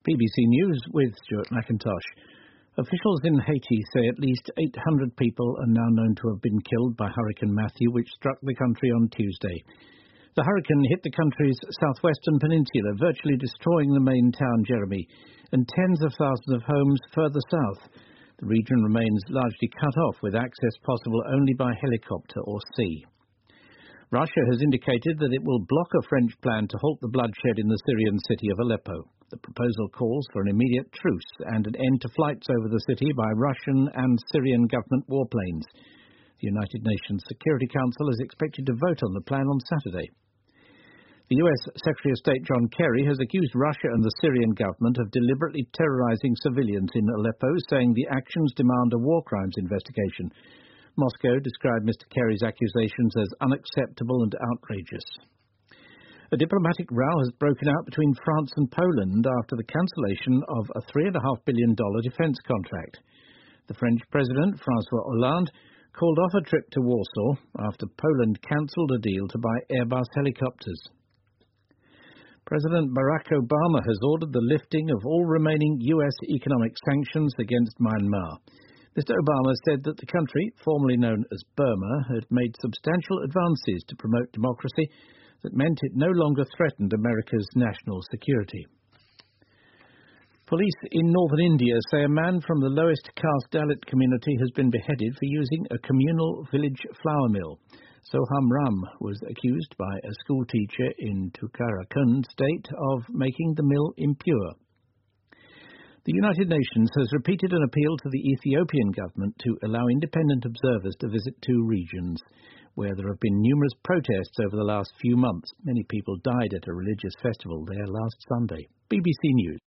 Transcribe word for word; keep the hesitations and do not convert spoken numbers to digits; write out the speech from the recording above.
B B C News with Stuart McIntosh. Officials in Haiti say at least eight hundred people are now known to have been killed by Hurricane Matthew, which struck the country on Tuesday. The hurricane hit the country's southwestern peninsula, virtually destroying the main town, Jeremy, and tens of thousands of homes further south. The region remains largely cut off, with access possible only by helicopter or sea. Russia has indicated that it will block a French plan to halt the bloodshed in the Syrian city of Aleppo. The proposal calls for an immediate truce and an end to flights over the city by Russian and Syrian government warplanes. The United Nations Security Council is expected to vote on the plan on Saturday. The U S Secretary of State John Kerry has accused Russia and the Syrian government of deliberately terrorizing civilians in Aleppo, saying the actions demand a war crimes investigation. Moscow described Mister Kerry's accusations as unacceptable and outrageous. A diplomatic row has broken out between France and Poland after the cancellation of a three point five billion dollars defence contract. The French President, François Hollande, called off a trip to Warsaw after Poland cancelled a deal to buy Airbus helicopters. President Barack Obama has ordered the lifting of all remaining U S economic sanctions against Myanmar. Mister Obama said that the country, formerly known as Burma, had made substantial advances to promote democracy that meant it no longer threatened America's national security. Police in northern India say a man from the lowest caste Dalit community has been beheaded for using a communal village flour mill. Soham Ram was accused by a school teacher in Uttarakhand state of making the mill impure. The United Nations has repeated an appeal to the Ethiopian government to allow independent observers to visit two regions where there have been numerous protests over the last few months. Many people died at a religious festival there last Sunday. B B C News.